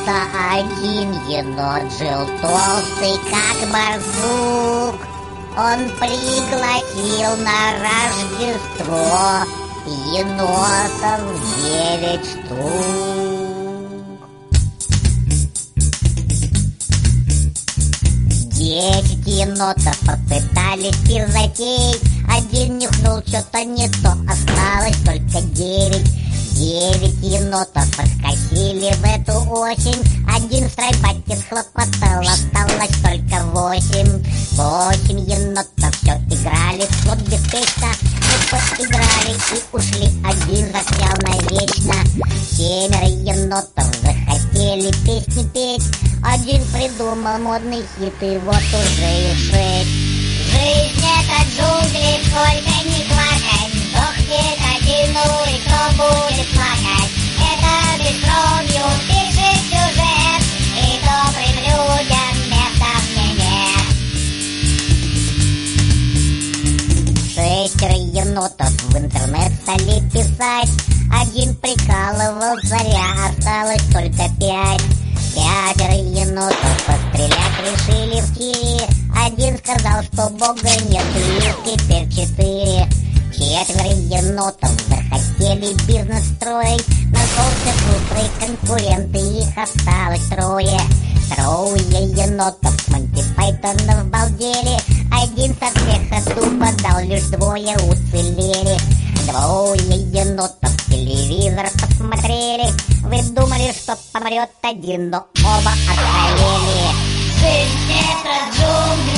Как-то один енот жил толстый, как барсук. Он пригласил на Рождество енотов 9 штук. 10 енотов попытались пир затеять. Один нюхнул что-то не то, осталось только 9. 9 енотов подкосили в эту осень. Один в стройбате схлопотал, осталось только 8. 8 енотов все играли в слот беспечно. Поиграли и ушли, один застрял навечно. 7 енотов захотели песни петь. Один придумал модный хит, и вот уже и 6. Жизнь это джунгли, сколько не плакать. Сдохнет один, ну и кто будет плакать? Это бескровью пишет сюжет, и добрым людям места мне нет. 6 енотов в интернет стали писать. Один прикалывал царя, осталось только 5. 5 енотов пострелять решили в тире. Один сказал, что бога нет, и их теперь 4. 4 енотов захотели бизнес строить. Нашелся шустрый конкурент, и их осталось 3. 3 енотов с Монти Пайтонов балдели. Один со смеха тупо дал, лишь 2 уцелели. 2 енотов телевизор посмотрели. Вы думали, что помрет один, но оба охренели. Жизнь это джунгли.